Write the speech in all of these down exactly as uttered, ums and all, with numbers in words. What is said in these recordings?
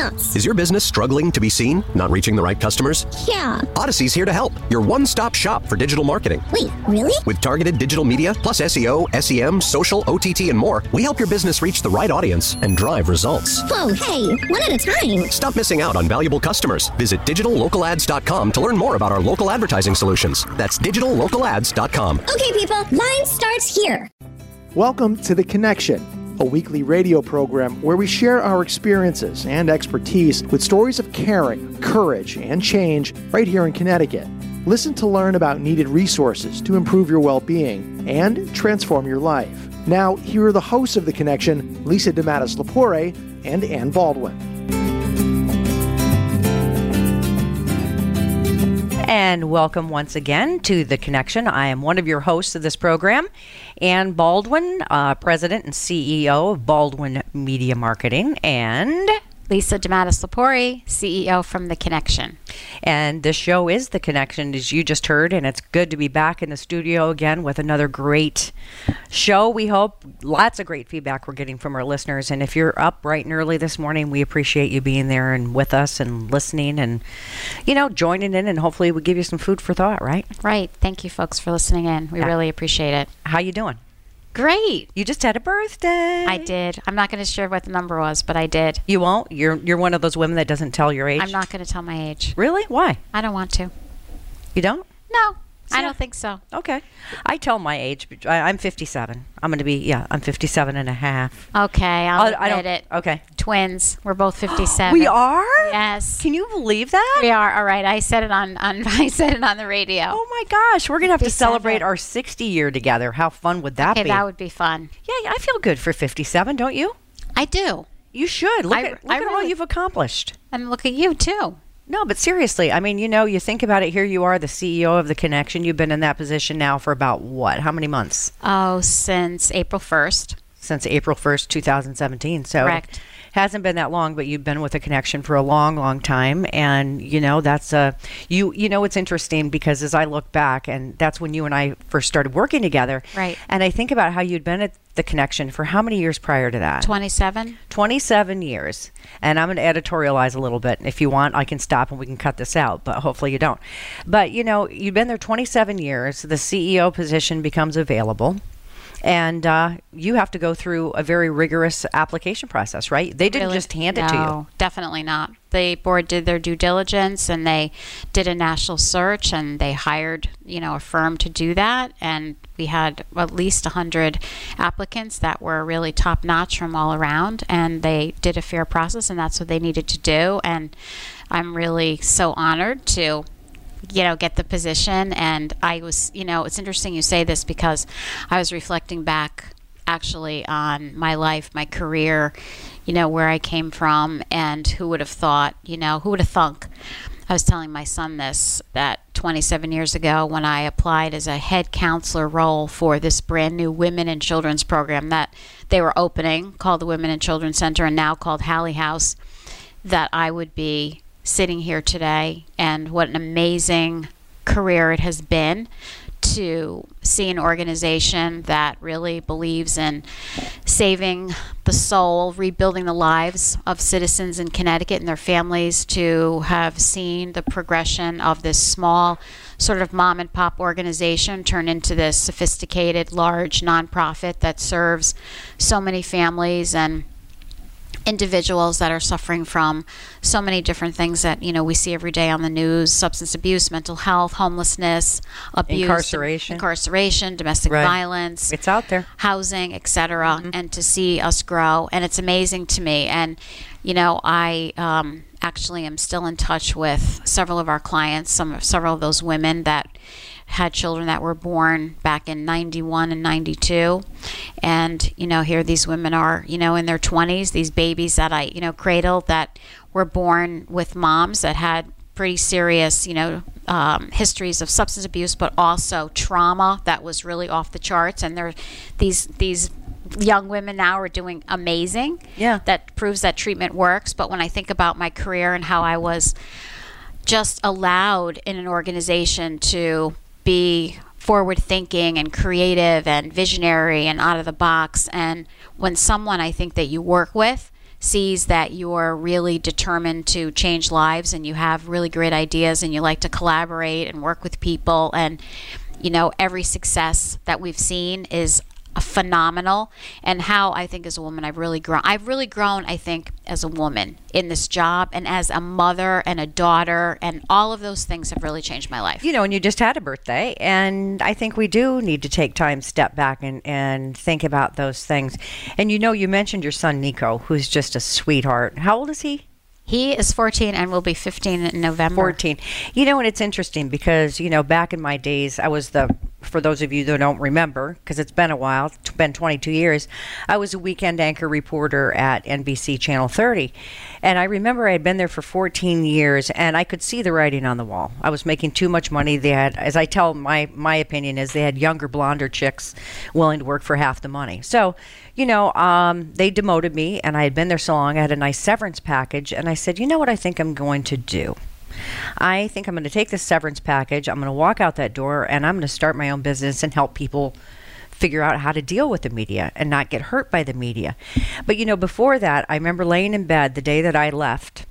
Yes. Is your business struggling to be seen? Not reaching the right customers? Yeah. Odyssey's here to help. Your one-stop shop for digital marketing. Wait, really? With targeted digital media, plus S E O, S E M, social, O T T, and more, we help your business reach the right audience and drive results. Whoa, hey, one at a time. Stop missing out on valuable customers. Visit digital local ads dot com to learn more about our local advertising solutions. That's digital local ads dot com. Okay, people, line starts here. Welcome to The Connection, a weekly radio program where we share our experiences and expertise with stories of caring, courage, and change right here in Connecticut. Listen to learn about needed resources to improve your well-being and transform your life. Now, here are the hosts of The Connection, Lisa DeMatteis-Lepore and Ann Baldwin. And welcome once again to The Connection. I am one of your hosts of this program, Ann Baldwin, uh, President and C E O of Baldwin Media Marketing, and Lisa DeMatteis-Lepore, C E O from The Connection. And this show is The Connection, as you just heard, and it's good to be back in the studio again with another great show. We hope lots of great feedback we're getting from our listeners, and if you're up bright and early this morning, we appreciate you being there and with us and listening and, you know, joining in, and hopefully we give you some food for thought, right? Right. Thank you, folks, for listening in. We Yeah. really appreciate it. How you doing? Great. You just had a birthday. I did. I'm not going to share what the number was, but I did. You won't? You're you're one of those women that doesn't tell your age? I'm not going to tell my age. Really? Why? I don't want to. You don't? No, I So- don't think so. Okay. I tell my age. but I, I'm fifty-seven. I'm going to be, yeah, I'm fifty-seven and a half. Okay, I'll I- admit I don't- it. Okay. Twins. We're both fifty-seven. We are? Yes. Can you believe that? We are. All right. I said it on, on I said it on the radio. Oh my gosh. We're going to have to fifty-seven. celebrate our sixty year together. How fun would that okay, be? that would be fun. Yeah, I feel good for fifty-seven, don't you? I do. You should. Look I- at, look I at all really- you've accomplished. And look at you, too. No, but seriously, I mean, you know, you think about it, here you are, the C E O of The Connection. You've been in that position now for about what? How many months? Oh, since April first. Since April first, two thousand seventeen. So Correct. hasn't been that long, but you've been with The Connection for a long, long time. And, you know, that's a, you, you know, it's interesting because as I look back, and that's when you and I first started working together. Right. And I think about how you'd been at The Connection for how many years prior to that? twenty-seven. twenty-seven years. And I'm going to editorialize a little bit. If you want, I can stop and we can cut this out, but hopefully you don't. But, you know, you've been there twenty-seven years. The C E O position becomes available. And uh, you have to go through a very rigorous application process, right? They didn't Really? just hand it no, to you. Definitely not. The board did their due diligence and they did a national search and they hired, you know, a firm to do that. And we had at least one hundred applicants that were really top notch from all around. And they did a fair process and that's what they needed to do. And I'm really so honored to you know, get the position. And I was, you know, it's interesting you say this because I was reflecting back actually on my life, my career, you know, where I came from and who would have thought, you know, who would have thunk. I was telling my son this, that twenty-seven years ago when I applied as a head counselor role for this brand new women and children's program that they were opening called the Women and Children's Center and now called Hallie House, that I would be sitting here today. And what an amazing career it has been to see an organization that really believes in saving the soul, rebuilding the lives of citizens in Connecticut and their families, to have seen the progression of this small sort of mom and pop organization turn into this sophisticated, large nonprofit that serves so many families and individuals that are suffering from so many different things that, you know, we see every day on the news: substance abuse, mental health, homelessness, abuse, Incarceration. incarceration, domestic Right. violence, It's out there. housing, et cetera. Mm-hmm. And to see us grow, and it's amazing to me. And, you know, I um, actually am still in touch with several of our clients, some several of those women that had children that were born back in ninety-one and ninety-two. And, you know, here these women are, you know, in their twenties, these babies that I, you know, cradled that were born with moms that had pretty serious, you know, um, histories of substance abuse, but also trauma that was really off the charts. And they're, these, these young women now are doing amazing. Yeah. That proves that treatment works. But when I think about my career and how I was just allowed in an organization to be forward thinking and creative and visionary and out of the box, and when someone I think that you work with sees that you're really determined to change lives and you have really great ideas and you like to collaborate and work with people, and you know, every success that we've seen is phenomenal. And how I think as a woman I've really grown I've really grown I think as a woman in this job, and as a mother and a daughter, and all of those things have really changed my life. You know, and you just had a birthday, and I think we do need to take time, step back, and, and think about those things. And you know, you mentioned your son Nico, who's just a sweetheart. How old is he? He is fourteen and will be fifteen in November. fourteen. You know, and it's interesting because, you know, back in my days, I was the, for those of you that don't remember, because it's been a while, it's been twenty-two years, I was a weekend anchor reporter at N B C Channel thirty. And I remember I had been there for fourteen years, and I could see the writing on the wall. I was making too much money. They had, as I tell, my, my opinion is they had younger, blonder chicks willing to work for half the money. So, you know, um, they demoted me, and I had been there so long, I had a nice severance package, and I said, you know what I think I'm going to do? I think I'm going to take this severance package, I'm going to walk out that door, and I'm going to start my own business and help people figure out how to deal with the media and not get hurt by the media. But, you know, before that, I remember laying in bed the day that I left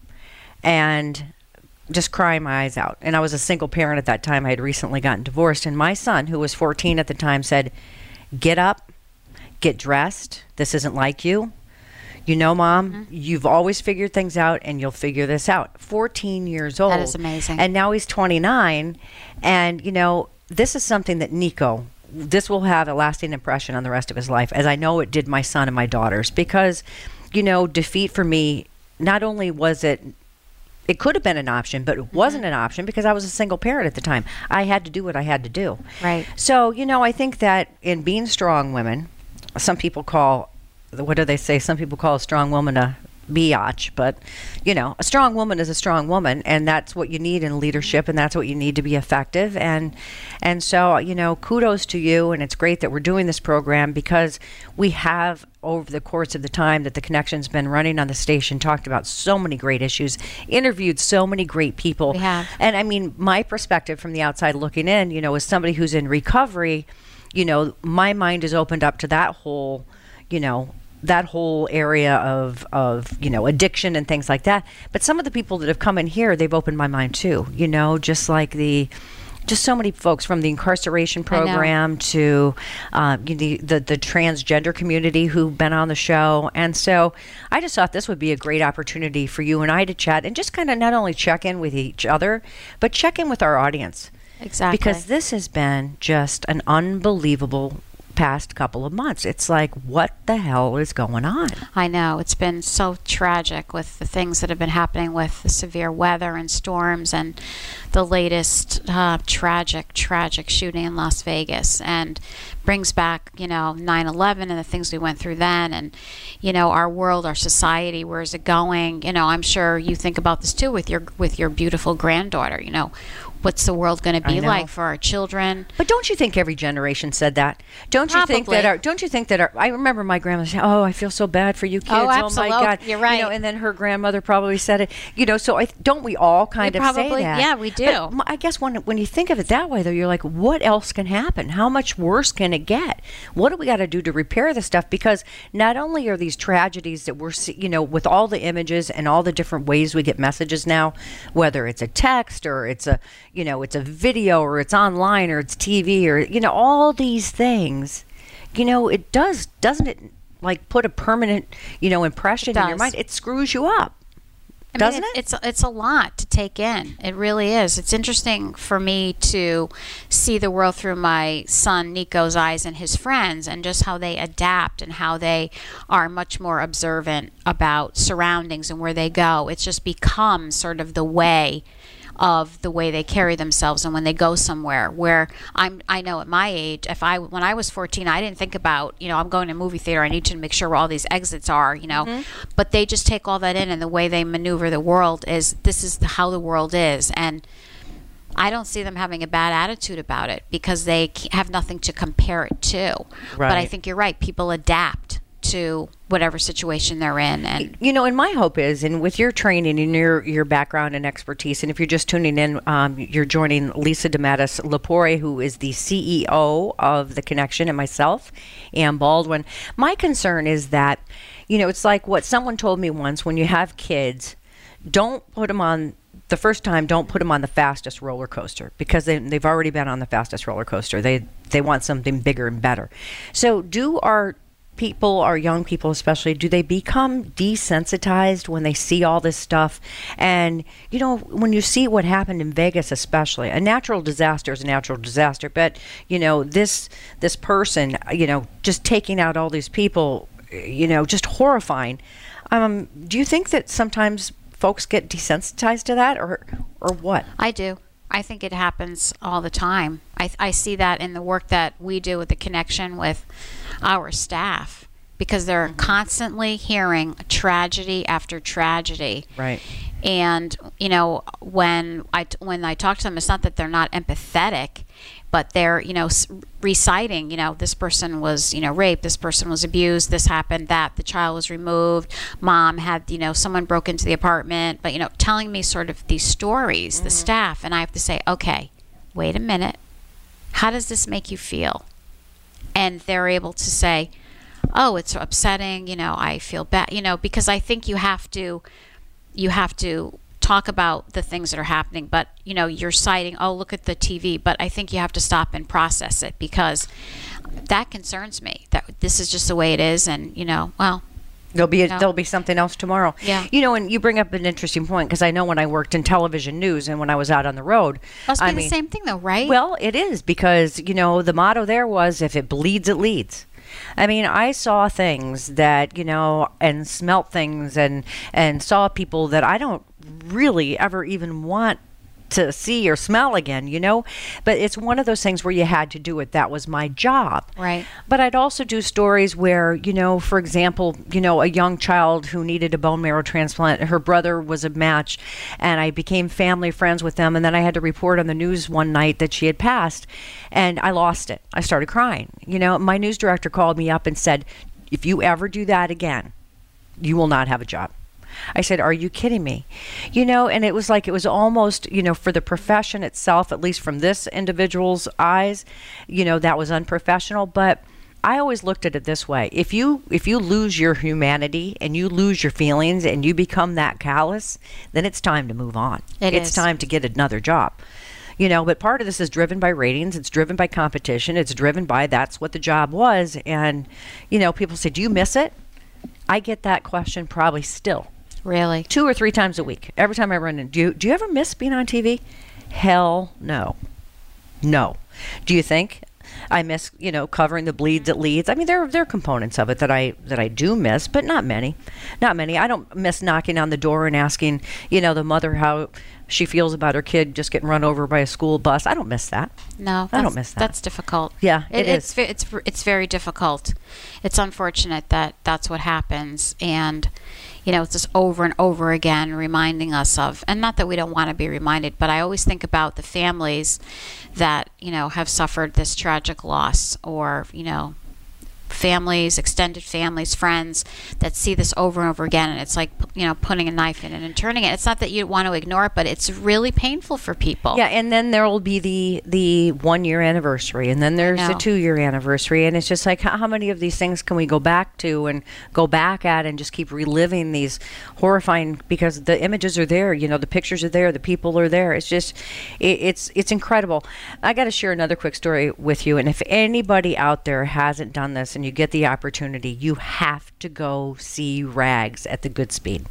and just crying my eyes out. And I was a single parent at that time. I had recently gotten divorced, and my son, who was fourteen at the time, said, get up, get dressed. This isn't like you. You know, Mom, mm-hmm. you've always figured things out, and you'll figure this out. fourteen years old. That is amazing. And now he's twenty-nine. And, you know, this is something that Nico, this will have a lasting impression on the rest of his life, as I know it did my son and my daughters. Because, you know, defeat for me, not only was it, it could have been an option, but it mm-hmm. wasn't an option because I was a single parent at the time. I had to do what I had to do. Right. So, you know, I think that in being strong women, some people call, what do they say? Some people call a strong woman a biatch, but you know, a strong woman is a strong woman, and that's what you need in leadership, and that's what you need to be effective. And and so, you know, kudos to you, and it's great that we're doing this program because we have, over the course of the time that the Connection's been running on the station, talked about so many great issues, interviewed so many great people. We have. And I mean, my perspective from the outside looking in, you know, as somebody who's in recovery, you know, my mind is opened up to that whole, you know, that whole area of, of, you know, addiction and things like that. But some of the people that have come in here, they've opened my mind too, you know, just like the, just so many folks from the incarceration program to uh, the, the the transgender community who've been on the show. And so I just thought this would be a great opportunity for you and I to chat and just kind of not only check in with each other, but check in with our audience. Exactly. Because this has been just an unbelievable past couple of months. It's like, what the hell is going on? I know. It's been so tragic with the things that have been happening with the severe weather and storms and the latest uh, tragic, tragic shooting in Las Vegas, and brings back, you know, nine eleven and the things we went through then, and, you know, our world, our society, where is it going? You know, I'm sure you think about this too with your with your beautiful granddaughter. You know, what's the world going to be like for our children? But don't you think every generation said that? Don't Probably. you think that our, don't you think that our, I remember my grandmother saying, oh, I feel so bad for you kids. Oh, Oh, my absolutely. God. You're right. You know, and then her grandmother probably said it. You know, so I, don't we all kind We of probably- say that? yeah, we do. But m- I guess when, when you think of it that way, though, you're like, what else can happen? How much worse can it get? What do we got to do to repair this stuff? Because not only are these tragedies that we're, see, you know, with all the images and all the different ways we get messages now, whether it's a text or it's a, you know, it's a video or it's online or it's T V or, you know, all these things, you know, it does, doesn't it, like put a permanent, you know, impression in your does. mind? It screws you up. I Doesn't mean, it? It's it's a lot to take in. It really is. It's interesting for me to see the world through my son Nico's eyes and his friends, and just how they adapt and how they are much more observant about surroundings and where they go. It's just become sort of the way of the way they carry themselves, and when they go somewhere where I'm I know at my age, if I when I was fourteen, I didn't think about, you know, I'm going to a movie theater, I need to make sure where all these exits are, you know. Mm-hmm. But they just take all that in, and the way they maneuver the world is, this is how the world is. And I don't see them having a bad attitude about it because they have nothing to compare it to. Right. But I think you're right, people adapt to whatever situation they're in. And you know, and my hope is, and with your training and your your background and expertise, and if you're just tuning in, um, you're joining Lisa DeMattis Lepore, who is the C E O of The Connection, and myself, Ann Baldwin. My concern is that, you know, it's like what someone told me once: when you have kids, don't put them on the first time. Don't put them on the fastest roller coaster, because they they've already been on the fastest roller coaster. They they want something bigger and better. So, do our people, our young people especially, do they become desensitized when they see all this stuff? And, you know, when you see what happened in Vegas, especially, a natural disaster is a natural disaster, but, you know, this this person, you know, just taking out all these people, you know, just horrifying. Um, do you think that sometimes folks get desensitized to that, or or what? I do. I think it happens all the time. I, I see that in the work that we do with The Connection with our staff, because they're mm-hmm. constantly hearing tragedy after tragedy. Right. And, you know, when I, when I talk to them, it's not that they're not empathetic, but they're, you know, s- reciting, you know, this person was, you know, raped, this person was abused, this happened, that, the child was removed, mom had, you know, someone broke into the apartment, but, you know, telling me sort of these stories, mm-hmm. the staff, and I have to say, okay, wait a minute, how does this make you feel? And they're able to say, oh, it's upsetting, you know, I feel bad, you know, because I think you have to, you have to talk about the things that are happening, but, you know, you're citing, oh, look at the T V, but I think you have to stop and process it, because that concerns me, that this is just the way it is, and, you know, well, There'll be a, No. there'll be something else tomorrow. Yeah. You know, and you bring up an interesting point, because I know when I worked in television news and when I was out on the road, must be I the mean, same thing though, right? well, it is, because, you know, the motto there was, if it bleeds, it leads. I mean, I saw things that, you know, and smelt things and and saw people that I don't really ever even want to see or smell again, you know, but it's one of those things where you had to do it. That was my job. Right. But I'd also do stories where, you know, for example, you know, a young child who needed a bone marrow transplant, her brother was a match, and I became family friends with them, and then I had to report on the news one night that she had passed, and I lost it. I started crying. You know, my news director called me up and said, if you ever do that again, you will not have a job. I said, are you kidding me? You know, and it was like, it was almost, you know, for the profession itself, at least from this individual's eyes, you know, that was unprofessional. But I always looked at it this way. If you if you lose your humanity and you lose your feelings and you become that callous, then it's time to move on. It it's is. time to get another job. You know, but part of this is driven by ratings. It's driven by competition. It's driven by that's what the job was. And, you know, people say, do you miss it? I get that question probably still. Really? Two or three times a week. Every time I run in, do you, do you ever miss being on T V? Hell no. No. Do you think I miss, you know, covering the bleeds it leads? I mean, there, there are components of it that I that I do miss, but not many. Not many. I don't miss knocking on the door and asking, you know, the mother how she feels about her kid just getting run over by a school bus. I don't miss that. No, I don't that's- miss that. That's difficult. Yeah, it it's is. ve- It's it's very difficult. It's unfortunate that that's what happens, and you know, it's just over and over again reminding us of, and not that we don't want to be reminded, but I always think about the families that, you know, have suffered this tragic loss, or, you know, families, extended families, friends that see this over and over again, and it's like, you know, putting a knife in it and turning it. It's not that you want to ignore it, but it's really painful for people. Yeah, and then there will be the the one year anniversary, and then there's the know. two year anniversary, and it's just like, how, how many of these things can we go back to and go back at and just keep reliving these horrifying, because the images are there, you know, the pictures are there, the people are there. It's just, it, it's it's incredible. I got to share another quick story with you, and if anybody out there hasn't done this and you get the opportunity, you have to go see Rags at the Goodspeed.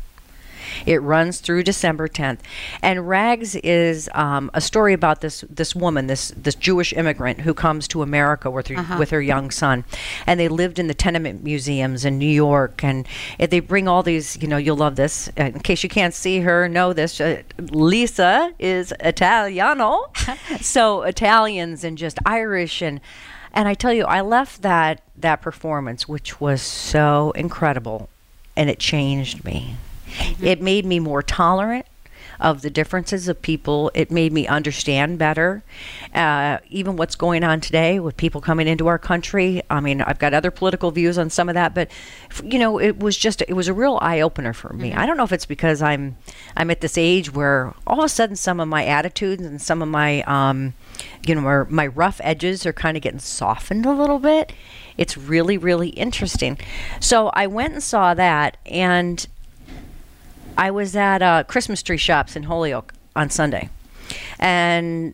It runs through December tenth, and Rags is um, a story about this this woman, this this Jewish immigrant who comes to America with her Uh-huh. with her young son, and they lived in the tenement museums in New York, and it, they bring all these, you know, you'll love this. Uh, in case you can't see her, know this. Uh, Lisa is Italiano, so Italians and just Irish and. And I tell you, I left that that performance, which was so incredible, and it changed me. Mm-hmm. It made me more tolerant of the differences of people. It made me understand better, uh, even what's going on today with people coming into our country. I mean, I've got other political views on some of that, but you know, it was just it was a real eye opener for me. Mm-hmm. I don't know if it's because I'm I'm at this age where all of a sudden some of my attitudes and some of my um, you know my, my rough edges are kind of getting softened a little bit. It's really, really interesting. So I went and saw that, and I was at uh, Christmas tree shops in Holyoke on Sunday. And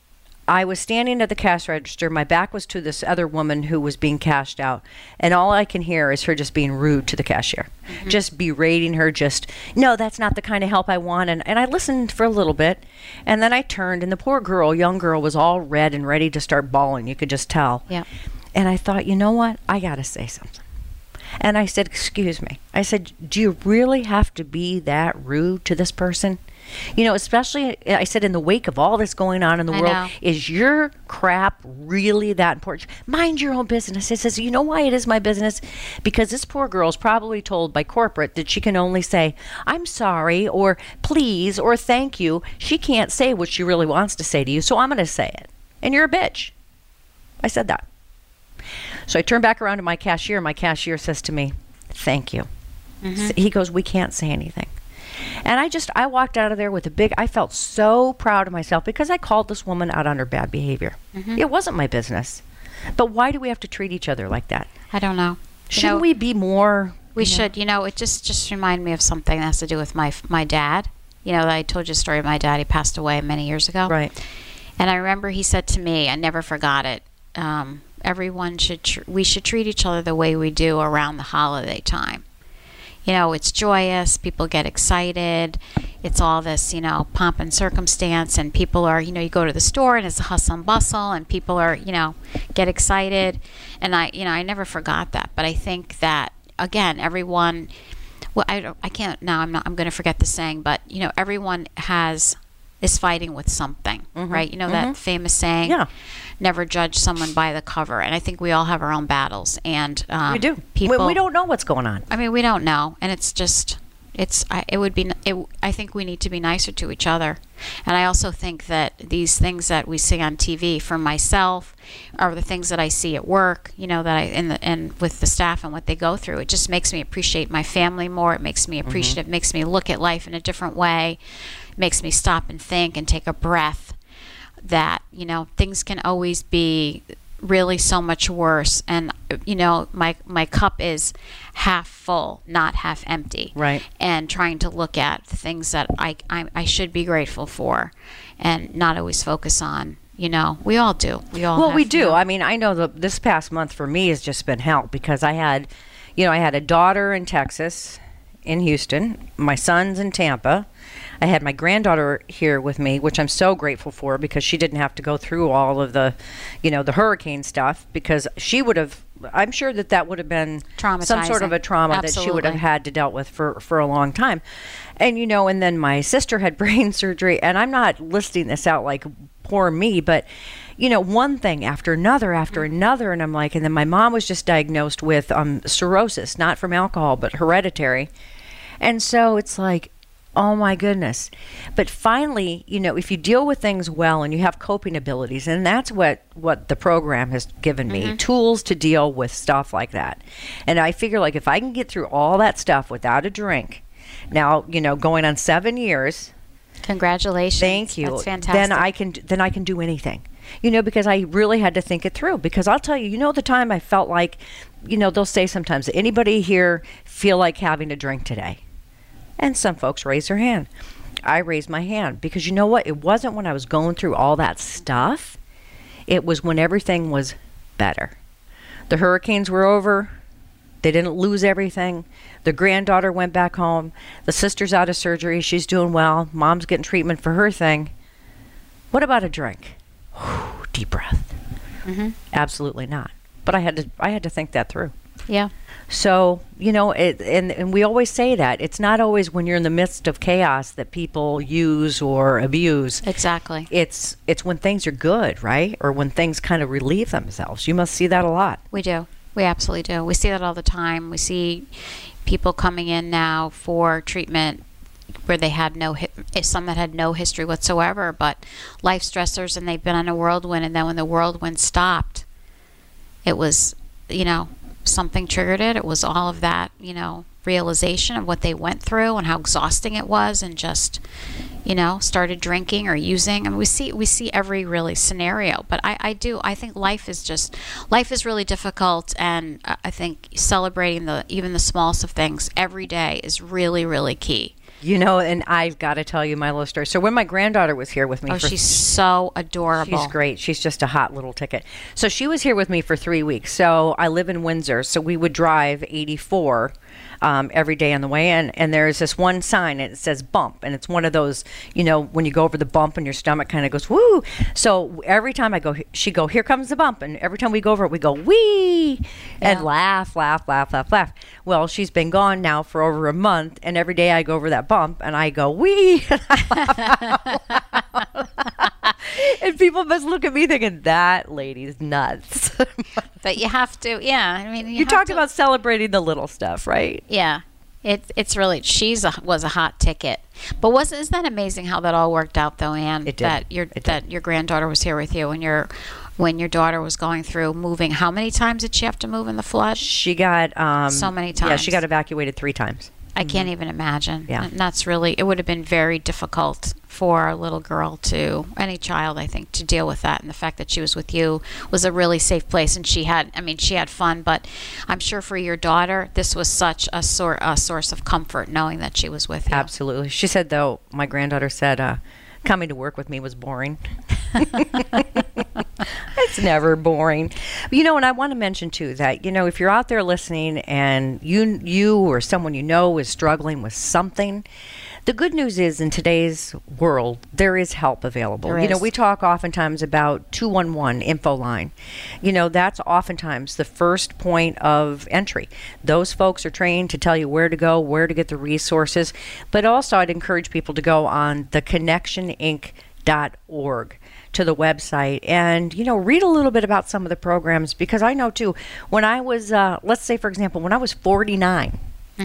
I was standing at the cash register. My back was to this other woman who was being cashed out. And all I can hear is her just being rude to the cashier. Mm-hmm. Just berating her, just, no, that's not the kind of help I want. And, and I listened for a little bit. And then I turned, and the poor girl, young girl, was all red and ready to start bawling. You could just tell. Yeah. And I thought, you know what? I got to say something. And I said, excuse me. I said, do you really have to be that rude to this person? You know, especially, I said, in the wake of all this going on in the I world, know. is your crap really that important? Mind your own business. It says, you know why it is my business? Because this poor girl is probably told by corporate that she can only say, I'm sorry, or please, or thank you. She can't say what she really wants to say to you, so I'm going to say it. And you're a bitch. I said that. So I turn back around to my cashier. My cashier says to me, thank you. Mm-hmm. He goes, we can't say anything. And I just, I walked out of there with a big, I felt so proud of myself because I called this woman out on her bad behavior. Mm-hmm. It wasn't my business. But why do we have to treat each other like that? I don't know. Shouldn't you know, we be more? We you know? should. You know, it just, just reminded me of something that has to do with my my dad. You know, I told you a story of my dad. He passed away many years ago. Right. And I remember he said to me, I never forgot it, um, everyone should, tr- we should treat each other the way we do around the holiday time. You know, it's joyous, people get excited, it's all this, you know, pomp and circumstance, and people are, you know, you go to the store and it's a hustle and bustle, and people are, you know, get excited. And I, you know, I never forgot that. But I think that, again, everyone, well, I, don't, I can't, now I'm not, I'm going to forget the saying, but, you know, everyone has, is fighting with something, mm-hmm. right? You know, mm-hmm. that famous saying, yeah. never judge someone by the cover. And I think we all have our own battles. And um, we do. People, we, we don't know what's going on. I mean, we don't know. And it's just, it's, I, it would be, it, I think we need to be nicer to each other. And I also think that these things that we see on T V for myself are the things that I see at work, you know, that I, in the, and with the staff and what they go through. It just makes me appreciate my family more. It makes me appreciative, mm-hmm. makes me look at life in a different way. Makes me stop and think and take a breath that, you know, things can always be really so much worse. And, you know, my my cup is half full, not half empty. Right. And trying to look at the things that I, I, I should be grateful for and not always focus on, you know, we all do. We all Well, have, we do. You know, I mean, I know that this past month for me has just been hell because I had, you know, I had a daughter in Texas, in Houston, my son's in Tampa. I had my granddaughter here with me, which I'm so grateful for because she didn't have to go through all of the, you know, the hurricane stuff because she would have, I'm sure that that would have been some sort of a trauma Absolutely. that she would have had to dealt with for, for a long time. And, you know, and then my sister had brain surgery, and I'm not listing this out like poor me, but, you know, one thing after another after another. And I'm like, and then my mom was just diagnosed with um, cirrhosis, not from alcohol, but hereditary. And so it's like, oh my goodness. But finally, you know, if you deal with things well and you have coping abilities, and that's what, what the program has given me, mm-hmm. tools to deal with stuff like that. And I figure like if I can get through all that stuff without a drink, now, you know, going on seven years. Congratulations. Thank you. That's fantastic. Then I can, then I can do anything. You know, because I really had to think it through. Because I'll tell you, you know, the time I felt like, you know, they'll say sometimes, anybody here feel like having a drink today? And some folks raise their hand. I raised my hand because you know what? It wasn't when I was going through all that stuff. It was when everything was better. The hurricanes were over. They didn't lose everything. The granddaughter went back home. The sister's out of surgery. She's doing well. Mom's getting treatment for her thing. What about a drink? Whew, deep breath. Mm-hmm. Absolutely not. But I had to. I had to think that through. Yeah. So, you know, it, and, and we always say that. It's not always when you're in the midst of chaos that people use or abuse. Exactly. It's it's when things are good, right? Or when things kind of relieve themselves. You must see that a lot. We do. We absolutely do. We see that all the time. We see people coming in now for treatment, where they had no hi- some that had no history whatsoever, but life stressors, and they've been on a whirlwind, and then when the whirlwind stopped, it was, you know, something triggered it. It was all of that, you know, realization of what they went through and how exhausting it was, and just, you know, started drinking or using. I mean, we see we see every really scenario. But I, I do I think life is just life is really difficult, and I think celebrating the even the smallest of things every day is really, really key. You know, and I've got to tell you my little story. So when my granddaughter was here with me, Oh, for she's so adorable. She's great. She's just a hot little ticket. So she was here with me for three weeks. So I live in Windsor. So we would drive eighty-four um, every day on the way in. And there's this one sign, and it says bump. And it's one of those, you know, when you go over the bump and your stomach kind of goes, woo. So every time I go, she go, here comes the bump. And every time we go over it, we go, wee. And Yeah. laugh, laugh, laugh, laugh, laugh. Well, she's been gone now for over a month. And every day I go over that bump and I go, wee. And people must look at me thinking, that lady's nuts. But you have to, yeah. I mean, you, You have talk to- about celebrating the little stuff, right? Yeah, it, it's really, she's a, was a hot ticket. But wasn't isn't that amazing how that all worked out, though, Anne? It did. That your It did. that your granddaughter was here with you, and your when your daughter was going through moving. How many times did she have to move in the flood? She got um, So many Yeah, she times. got evacuated three times. I can't even imagine. Yeah. And that's really, it would have been very difficult for a little girl to, any child, I think, to deal with that. And the fact that she was with you was a really safe place. And she had, I mean, she had fun, but I'm sure for your daughter, this was such a, sor- a source of comfort knowing that she was with you. Absolutely. She said, though, my granddaughter said, uh, coming to work with me was boring. It's never boring. You know, and I want to mention, too, that, you know, if you're out there listening and you you or someone you know is struggling with something, the good news is in today's world, there is help available. There You know, is. we talk oftentimes about two one one info line. You know, that's oftentimes the first point of entry. Those folks are trained to tell you where to go, where to get the resources. But also, I'd encourage people to go on the connection inc dot org to the website and, you know, read a little bit about some of the programs, because I know, too, when I was, uh, let's say, for example, when I was forty-nine,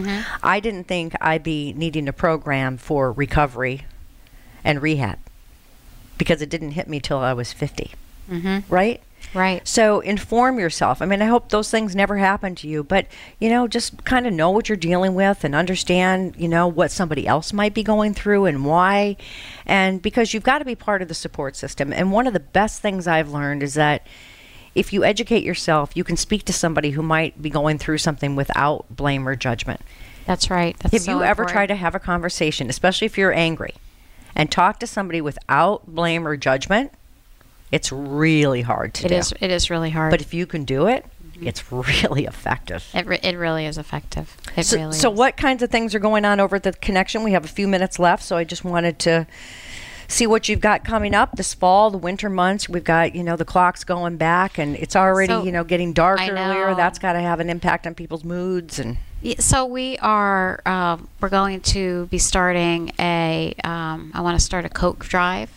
I didn't think I'd be needing a program for recovery and rehab, because it didn't hit me till I was fifty, Mm-hmm. right? Right. So inform yourself. I mean, I hope those things never happen to you, but, you know, just kind of know what you're dealing with and understand, you know, what somebody else might be going through and why. And because you've got to be part of the support system. And one of the best things I've learned is that if you educate yourself, you can speak to somebody who might be going through something without blame or judgment. That's right. That's Have so you ever important. tried to have a conversation, especially if you're angry, and talk to somebody without blame or judgment? It's really hard to It do. is, it is really hard. But if you can do it, it's really effective. It, re- it really is effective. It So, really so is. what kinds of things are going on over at the Connection? We have a few minutes left, so I just wanted to see what you've got coming up this fall, the winter months. We've got, you know, the clock's going back, and it's already, So, you know, getting dark I earlier. know. That's got to have an impact on people's moods. And Yeah, so we are uh, we're going to be starting a um, I want to start a Coke drive,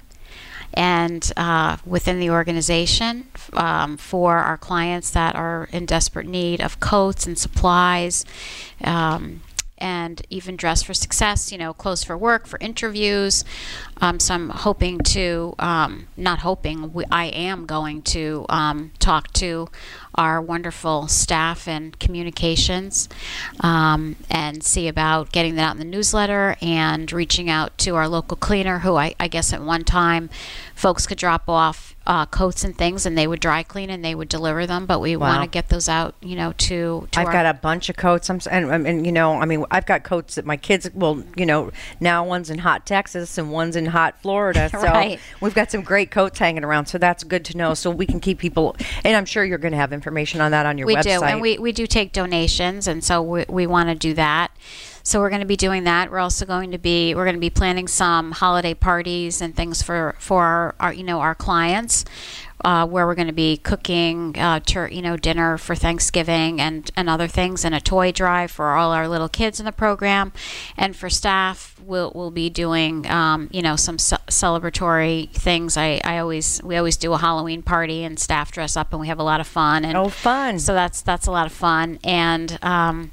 and uh, within the organization um, for our clients that are in desperate need of coats and supplies, um, and even Dress for Success, you know, clothes for work, for interviews. Um, so I'm hoping to, um, not hoping, we, I am going to um, talk to our wonderful staff in communications um, and see about getting that out in the newsletter and reaching out to our local cleaner, who I, I guess at one time folks could drop off uh, coats and things and they would dry clean and they would deliver them, but we Wow. want to get those out, you know, to, to I've our got a bunch of coats. I'm s- and, and, and you know, I mean, I've got coats that my kids. Well, you know, now one's in hot Texas and one's in hot Florida. So Right. we've got some great coats hanging around. So that's good to know. So we can keep people. And I'm sure you're going to have information on that on your we website. do, and we, we do take donations, and so we, we want to do that. So we're going to be doing that. We're also going to be we're going to be planning some holiday parties and things for for our, our you know our clients, uh, where we're going to be cooking uh, tur- you know dinner for Thanksgiving and and other things, and a toy drive for all our little kids in the program, and for staff we'll we'll be doing um, you know some ce- celebratory things. I, I always we always do a Halloween party and staff dress up and we have a lot of fun. And Oh, fun. so that's that's a lot of fun. And um,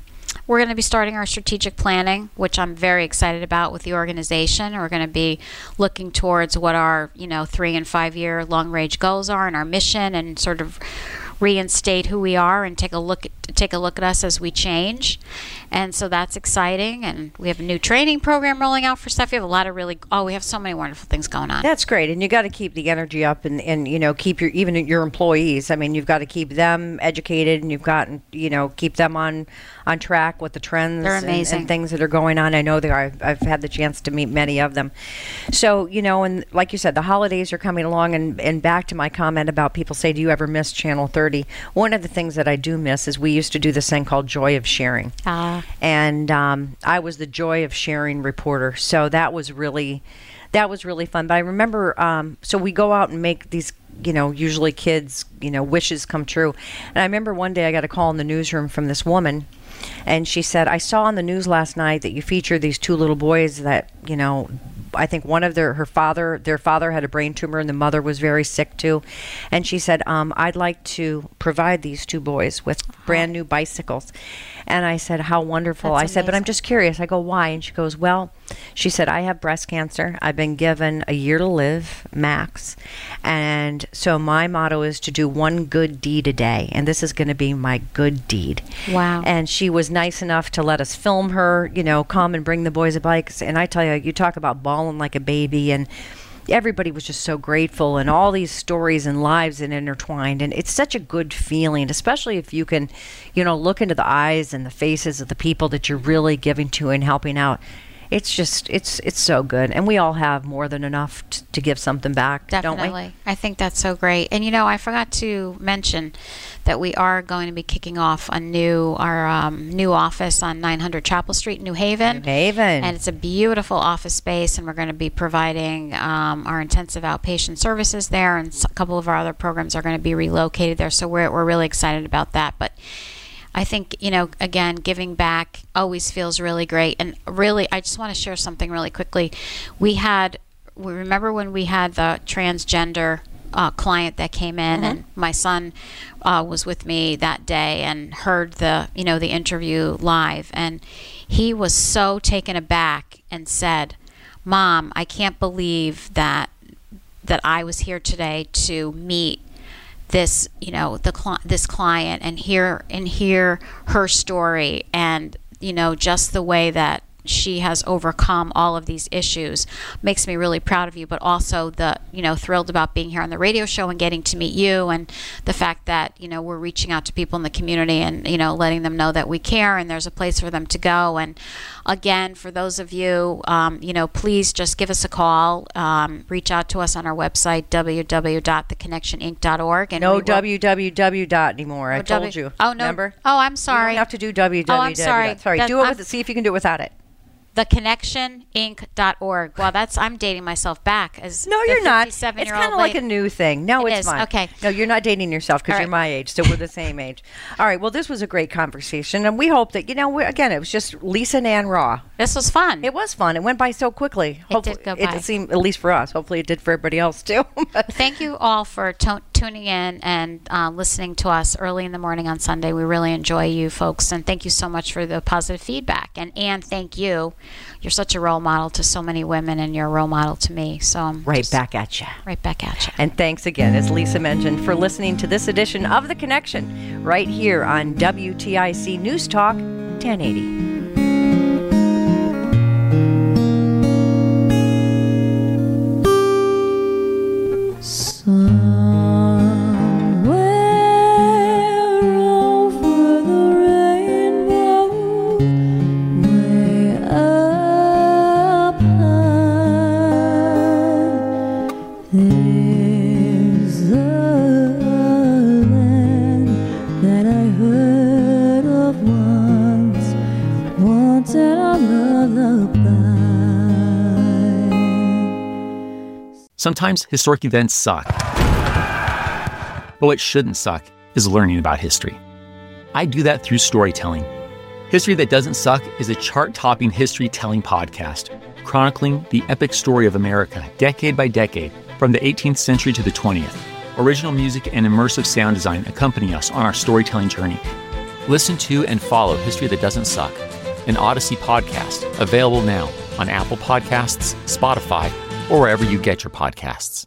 we're going to be starting our strategic planning, which I'm very excited about with the organization. We're going to be looking towards what our, you know, three and five year long range goals are and our mission, and sort of reinstate who we are and take a look at, take a look at us as we change. And so that's exciting. And we have a new training program rolling out for staff. We have a lot of really, oh, we have so many wonderful things going on. That's great. And you got to keep the energy up and, and, you know, keep your, even your employees. I mean, you've got to keep them educated, and you've got, you know, keep them on, on track with the trends They're and, amazing. and things that are going on. I know they are. I've, I've had the chance to meet many of them. So, you know, and like you said, the holidays are coming along, and, and back to my comment about people say, do you ever miss Channel thirty? One of the things that I do miss is we used to do this thing called Joy of Sharing. Ah. And um, I was the Joy of Sharing reporter. So that was really, that was really fun. But I remember, um, so we go out and make these, you know, usually kids, you know, wishes come true. And I remember one day I got a call in the newsroom from this woman, and she said, I saw on the news last night that you featured these two little boys that, you know, I think one of their, her father, their father had a brain tumor, and the mother was very sick too. And she said, um, I'd like to provide these two boys with brand new bicycles. And I said, how wonderful. That's I said, but I'm amazing. just curious. I go, why? And she goes, well, she said, I have breast cancer. I've been given a year to live, max. And so my motto is to do one good deed a day. And this is going to be my good deed. Wow. And she was nice enough to let us film her, you know, come and bring the boys a bikes. And I tell you, you talk about bawling like a baby, and everybody was just so grateful, and all these stories and lives and intertwined. And it's such a good feeling, especially if you can, you know, look into the eyes and the faces of the people that you're really giving to and helping out. It's just, it's it's so good. And we all have more than enough t- to give something back, don't we? Definitely. I think that's so great. And, you know, I forgot to mention that we are going to be kicking off a new, our um, new office on nine hundred Chapel Street, New Haven. New Haven. And it's a beautiful office space, and we're going to be providing um, our intensive outpatient services there, and a couple of our other programs are going to be relocated there. So we're, we're really excited about that. But I think, you know, again, giving back always feels really great. And really, I just want to share something really quickly. We had, we remember when we had the transgender uh, client that came in, mm-hmm. and my son uh, was with me that day and heard the, you know, the interview live. And he was so taken aback and said, Mom, I can't believe that that I was here today to meet this, you know, the cli- this client and hear and hear her story, and, you know, just the way that she has overcome all of these issues makes me really proud of you, but also the, you know, thrilled about being here on the radio show and getting to meet you, and the fact that, you know, we're reaching out to people in the community and, you know, letting them know that we care and there's a place for them to go. And again, for those of you, um, you know, please just give us a call, um, reach out to us on our website, w w w dot the connection inc dot org. And no we will- w w w dot anymore. I Oh, told W- you. Oh, no. Remember? Oh, I'm sorry. You don't have to do w w w. Oh, I'm sorry. Sorry. That- Do it I'm- with. See if you can do it without it. the connection inc dot org. Well, that's, I'm dating myself back as No, the you're not. It's fifty-seven-year-old kind of like a lady. new thing. No, It it's is. fine. Okay. No, you're not dating yourself because All you're right. my age, so we're the same age. All right. Well, this was a great conversation, and we hope that, you know, we again, it was just Lisa and Ann Raw. This was fun. It was fun. It went by so quickly. It did go by. It seemed, at least for us. Hopefully, it did for everybody else too. But Thank you all for to- tuning in and uh, listening to us early in the morning on Sunday. We really enjoy you folks, and thank you so much for the positive feedback. And Anne, thank you. You're such a role model to so many women, and you're a role model to me. So I'm right just back at you. right back at you. And thanks again, as Lisa mentioned, for listening to this edition of The Connection right here on W T I C News Talk ten eighty. Sometimes historic events suck. But what shouldn't suck is learning about history. I do that through storytelling. History That Doesn't Suck is a chart-topping history-telling podcast, chronicling the epic story of America, decade by decade, from the eighteenth century to the twentieth. Original music and immersive sound design accompany us on our storytelling journey. Listen to and follow History That Doesn't Suck, an Odyssey podcast, available now on Apple Podcasts, Spotify, or wherever you get your podcasts.